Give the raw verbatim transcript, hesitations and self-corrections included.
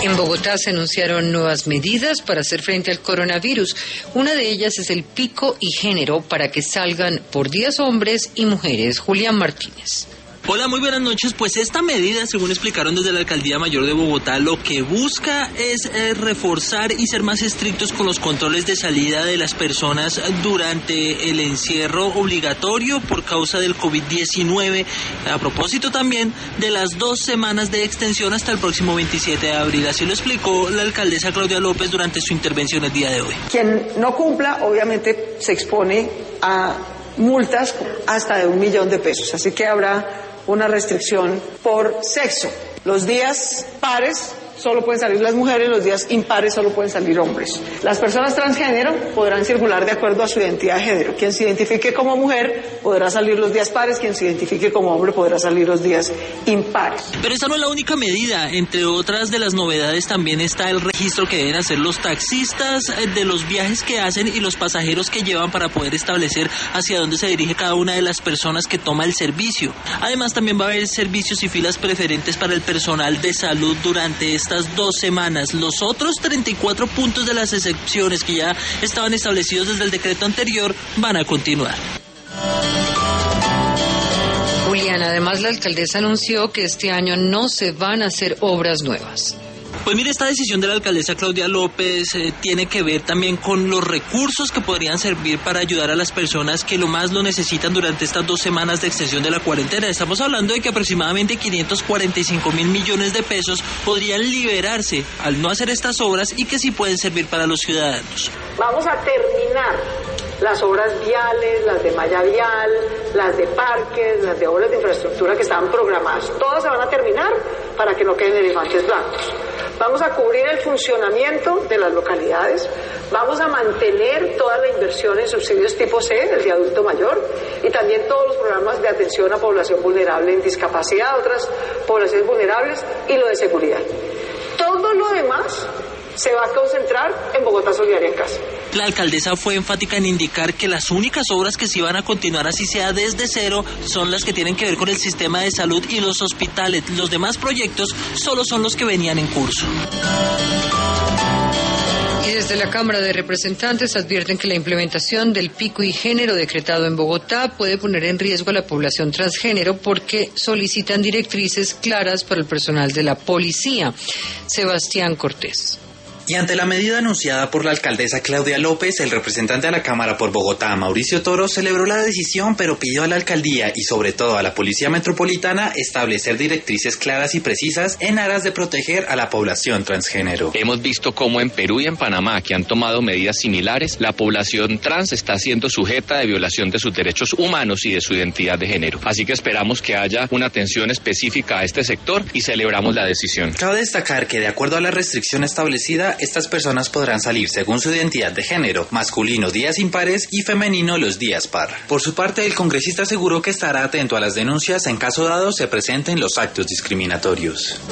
En Bogotá se anunciaron nuevas medidas para hacer frente al coronavirus. Una de ellas es el pico y género para que salgan por días hombres y mujeres. Julián Martínez. Hola, muy buenas noches. Pues esta medida, según explicaron desde la Alcaldía Mayor de Bogotá, lo que busca es eh, reforzar y ser más estrictos con los controles de salida de las personas durante el encierro obligatorio por causa del COVID diecinueve. A propósito también de las dos semanas de extensión hasta el próximo veintisiete de abril. Así lo explicó la alcaldesa Claudia López durante su intervención el día de hoy. Quien no cumpla, obviamente, se expone a multas hasta de un millón de pesos. Así que habrá una restricción por sexo. Los días pares solo pueden salir las mujeres, los días impares solo pueden salir hombres. Las personas transgénero podrán circular de acuerdo a su identidad de género. Quien se identifique como mujer podrá salir los días pares, quien se identifique como hombre podrá salir los días impares. Pero esta no es la única medida. Entre otras de las novedades también está el registro que deben hacer los taxistas de los viajes que hacen y los pasajeros que llevan para poder establecer hacia dónde se dirige cada una de las personas que toma el servicio. Además también va a haber servicios y filas preferentes para el personal de salud durante esta estas dos semanas. Los otros treinta y cuatro puntos de las excepciones que ya estaban establecidos desde el decreto anterior van a continuar. Julián, además la alcaldesa anunció que este año no se van a hacer obras nuevas. Pues mire, esta decisión de la alcaldesa Claudia López eh, tiene que ver también con los recursos que podrían servir para ayudar a las personas que lo más lo necesitan durante estas dos semanas de extensión de la cuarentena. Estamos hablando de que aproximadamente quinientos cuarenta y cinco mil millones de pesos podrían liberarse al no hacer estas obras y que sí pueden servir para los ciudadanos. Vamos a terminar las obras viales, las de malla vial, las de parques, las de obras de infraestructura que estaban programadas. Todas se van a terminar para que no queden elefantes blancos. Vamos a cubrir el funcionamiento de las localidades, vamos a mantener toda la inversión en subsidios tipo C, el de adulto mayor, y también todos los programas de atención a población vulnerable en discapacidad, otras poblaciones vulnerables y lo de seguridad. Todo lo demás se va a concentrar en Bogotá Solidaria en Casa. La alcaldesa fue enfática en indicar que las únicas obras que sí van a continuar, así sea desde cero, son las que tienen que ver con el sistema de salud y los hospitales. Los demás proyectos solo son los que venían en curso. Y desde la Cámara de Representantes advierten que la implementación del pico y género decretado en Bogotá puede poner en riesgo a la población transgénero porque solicitan directrices claras para el personal de la policía. Sebastián Cortés. Y ante la medida anunciada por la alcaldesa Claudia López, el representante a la Cámara por Bogotá, Mauricio Toro, celebró la decisión, pero pidió a la alcaldía y sobre todo a la Policía Metropolitana establecer directrices claras y precisas en aras de proteger a la población transgénero. Hemos visto cómo en Perú y en Panamá, que han tomado medidas similares, la población trans está siendo sujeta de violación de sus derechos humanos y de su identidad de género. Así que esperamos que haya una atención específica a este sector y celebramos la decisión. Cabe destacar que de acuerdo a la restricción establecida, estas personas podrán salir según su identidad de género, masculino días impares y femenino los días par. Por su parte, el congresista aseguró que estará atento a las denuncias en caso dado se presenten los actos discriminatorios.